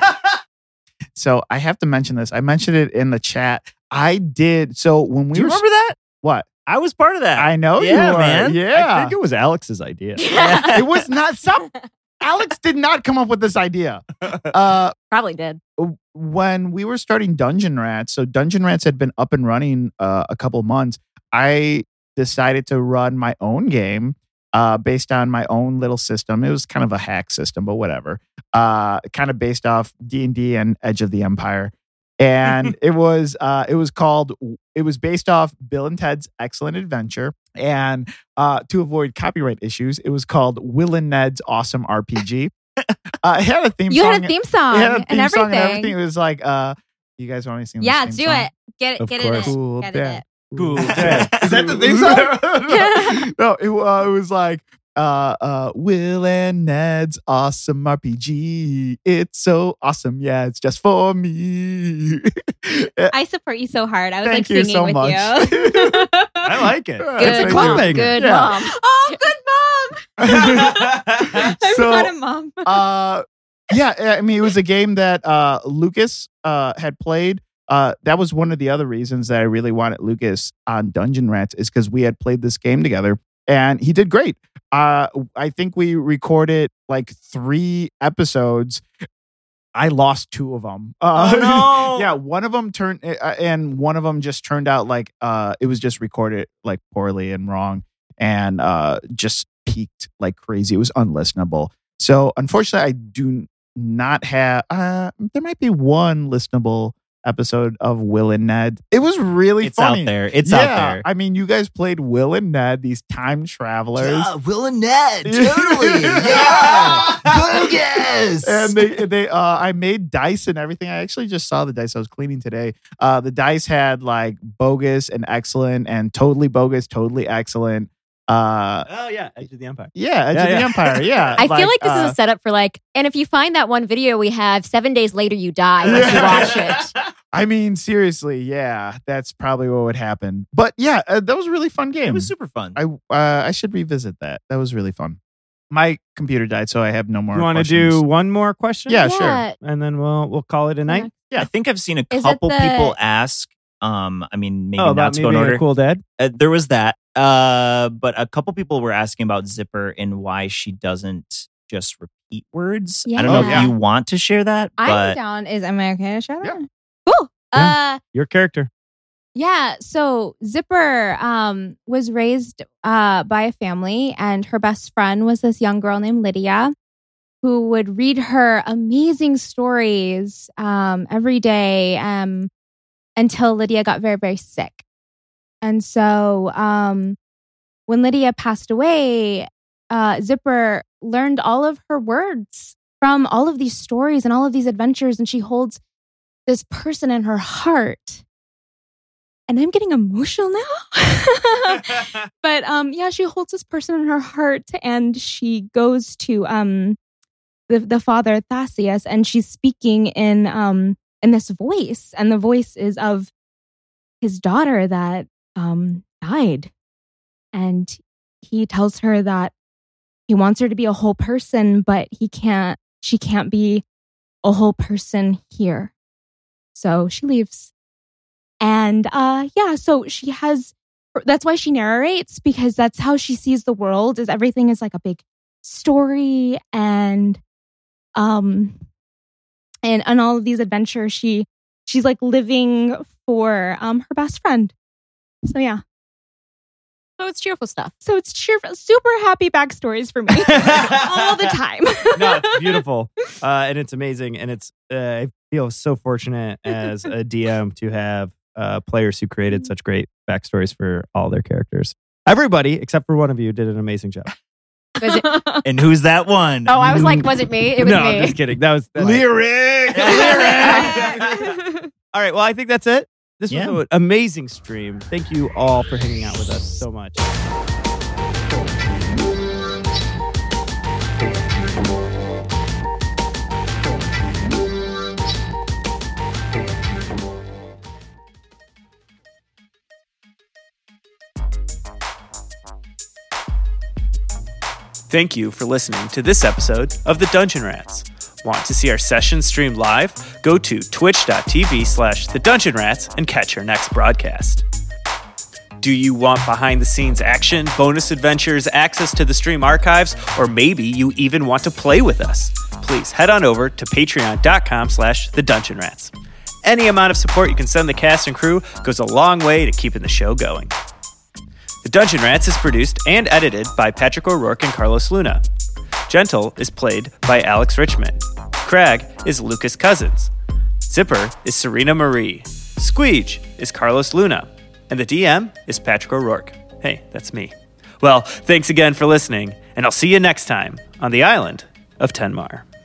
So I have to mention this. I mentioned it in the chat. I did. So when we Do you were remember that? what? I was part of that. I know Yeah, you were. man. I Yeah. think it was Alex's idea. It was not some Alex did not come up with this idea. Uh Probably did. when we were starting Dungeon Rats, so Dungeon Rats had been up and running uh, a couple months. I decided to run my own game uh, based on my own little system. It was kind of a hack system, but whatever. Uh, kind of based off D and D and Edge of the Empire, and it was uh, it was called. It was based off Bill and Ted's Excellent Adventure, and uh, to avoid copyright issues, it was called Will and Ned's Awesome R P G. Uh, it had a theme You song. had a theme song, It had a theme and, song everything. and everything. It was like, uh, you guys want me to sing? Yeah, this do theme song? it. Get it. Of Get course. it. Cool In. Get dad. it. Cool in. dad. Is that the theme song? no, it, uh, it was like uh, uh, Will and Ned's Awesome R P G. It's so awesome. Yeah, it's just for me. I support you so hard. I was Thank like you singing so with much. you. I like it. Good. It's Thank a you. club banger. Good Yeah. mom. Oh, good mom. I'm So, proud of mom. uh, yeah, I mean, it was a game that uh, Lucas uh, had played. Uh, that was one of the other reasons that I really wanted Lucas on Dungeon Rats is because we had played this game together, and he did great. Uh, I think we recorded like three episodes. I lost two of them. Uh, Oh, no. yeah, one of them turned, uh, and one of them just turned out like uh, it was just recorded like poorly and wrong, and uh, just peaked like crazy. It was unlistenable. So unfortunately, I do not have. Uh, there might be one listenable episode of Will and Ned. It was really It's funny. out there. It's yeah, out there. I mean, you guys played Will and Ned, these time travelers. Yeah, Will and Ned, totally. Yeah. Bogus. And they, they, uh, I made dice and everything. I actually just saw the dice I was cleaning today. Uh, the dice had like bogus and excellent and totally bogus, totally excellent. Uh, Oh yeah, Edge of the Empire. yeah, Edge Yeah, of the yeah. Empire. Yeah, I feel like this uh, is a setup for like, and if you find that one video we have, seven days later you die once you watch it. I mean, seriously, yeah, that's probably what would happen. But yeah, uh, that was a really fun game. It was super fun. I uh, I should revisit that. That was really fun. My computer died, so I have no more. You want to questions. do one more question? Yeah, sure. And then we'll we'll call it a night. I think I've seen a Is it couple the- people ask. Um, I mean, maybe oh, not about to me go in being order. a cool dad. Uh, there was that. Uh, but a couple people were asking about Zipper and why she doesn't just repeat words. I don't know Yeah. if you want to share that, I'm but down. Is am I okay to share that? Yeah. Cool. Yeah. Uh, Your character. yeah. So Zipper um was raised uh by a family, and her best friend was this young girl named Lydia, who would read her amazing stories um every day um until Lydia got very very sick. And so um when Lydia passed away, uh, Zipper learned all of her words from all of these stories and all of these adventures, and she holds this person in her heart. And I'm getting emotional now. But um, yeah, she holds this person in her heart, and she goes to um, the, the father Thassius, and she's speaking in um in this voice, and the voice is of his daughter that um died, and he tells her that he wants her to be a whole person, but he can't. She can't be a whole person here, so she leaves. And uh, yeah, so she has. That's why she narrates, because that's how she sees the world. Is everything is like a big story, and um, and and all of these adventures. She she's like living for um her best friend. So yeah. So it's cheerful stuff. So it's cheerful, super happy backstories for me all the time. No, it's beautiful, uh, and it's amazing, and it's. Uh, I feel so fortunate as a D M to have uh, players who created such great backstories for all their characters. Everybody except for one of you did an amazing job. Was it? Oh, And who's that one? I was like, was it me? It was no, me. I'm just kidding. That was that Lyric! Lyric! All right, well, I think that's it. This Yeah. was an amazing stream. Thank you all for hanging out with us so much. Thank you for listening to this episode of The Dungeon Rats. Want to see our sessions streamed live? Go to twitch.tv slash The Dungeon Rats and catch our next broadcast. Do you want behind-the-scenes action, bonus adventures, access to the stream archives, or maybe you even want to play with us? Please head on over to patreon.com slash The Dungeon Rats. Any amount of support you can send the cast and crew goes a long way to keeping the show going. The Dungeon Rats is produced and edited by Patrick O'Rourke and Carlos Luna. Gentle is played by Alex Richmond. Crag is Lucas Cousins. Zipper is Serena Marie. Squeege is Carlos Luna. And the D M is Patrick O'Rourke. Hey, that's me. Well, thanks again for listening, and I'll see you next time on the island of Tenmar.